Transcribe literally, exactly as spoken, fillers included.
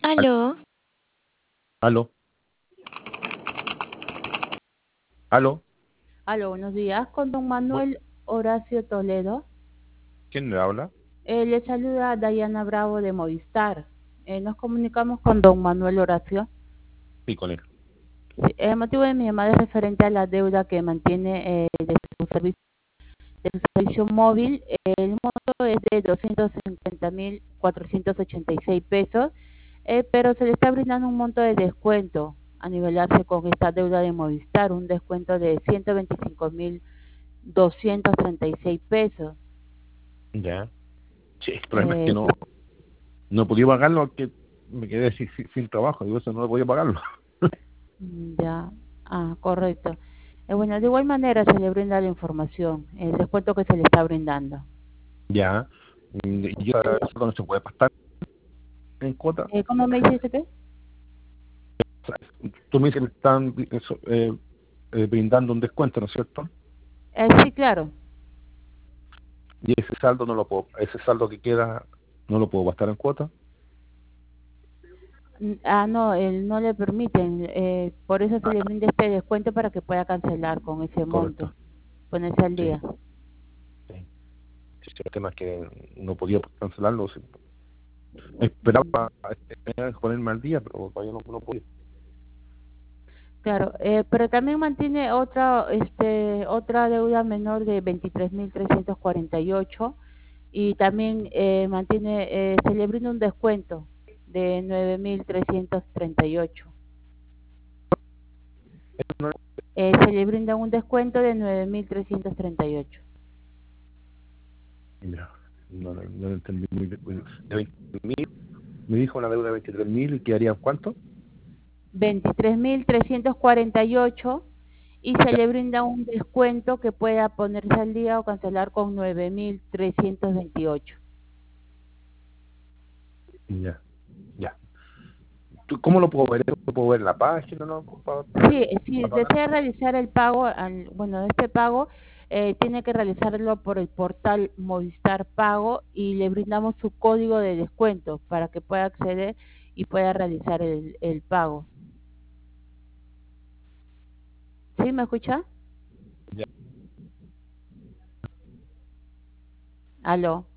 Aló, Aló, aló, Aló, buenos días, con don bu- Manuel Horacio Toledo. ¿quién le habla? Eh, le saluda Dayana Bravo de Movistar. Eh, nos comunicamos con don Manuel Horacio. Sí, con él. Sí, el motivo de mi llamada es referente a la deuda que mantiene eh, de su servicio, de su servicio móvil. El monto es de doscientos cincuenta mil cuatrocientos ochenta y seis pesos, eh, pero se le está brindando un monto de descuento a nivelarse con esta deuda de Movistar, un descuento de ciento veinticinco mil doscientos treinta y seis pesos. Ya. Sí, el problema es que Eh, no, no podía pagarlo porque me quedé sin, sin- sin trabajo, y eso no podía pagarlo. Mm, Ya, ah, correcto. Eh, bueno, de igual manera se le brinda la información, el descuento que se le está brindando. Ya. Mm, Y yo, eso no se puede pasar en cuota. Eh, ¿cómo me dice usted? O sea, tú me dices que me están eso, eh, eh, brindando un descuento, ¿no es cierto? Eh, sí, claro. Y ese saldo no lo puedo, ese saldo que queda no lo puedo gastar en cuota. Mm, Ah, no, él no le permiten, eh, por eso se Ah, le brinda este descuento para que pueda cancelar con ese monto, correcto. ponerse al Sí, día. sí. Sí, el tema es que no podía cancelarlo. Sí. Esperaba Mm, eh, ponerme al día, pero todavía no, no podía. Claro, eh, pero también mantiene otra, este, otra deuda menor de veintitrés mil trescientos cuarenta y ocho y también eh, mantiene, eh, se le brinda un descuento de nueve mil trescientos treinta y ocho. Eh, se le brinda un descuento de nueve mil trescientos treinta y ocho. Ya, no, no, no lo entendí muy bien. Bueno, de veinte mil, me dijo una deuda de veintitrés mil y quedaría cuánto. veintitrés mil trescientos cuarenta y ocho y se Ya, le brinda un descuento que pueda ponerse al día o cancelar con nueve mil trescientos veintiocho. ya, ya. ¿Tú ¿Cómo lo puedo ver? ¿Lo puedo ver en la página, no? Para, Sí, si para pagar. desea realizar el pago, al, bueno, este pago eh, tiene que realizarlo por el portal Movistar Pago y le brindamos su código de descuento para que pueda acceder y pueda realizar el, el pago. ¿Sí me escucha? Ya. Aló.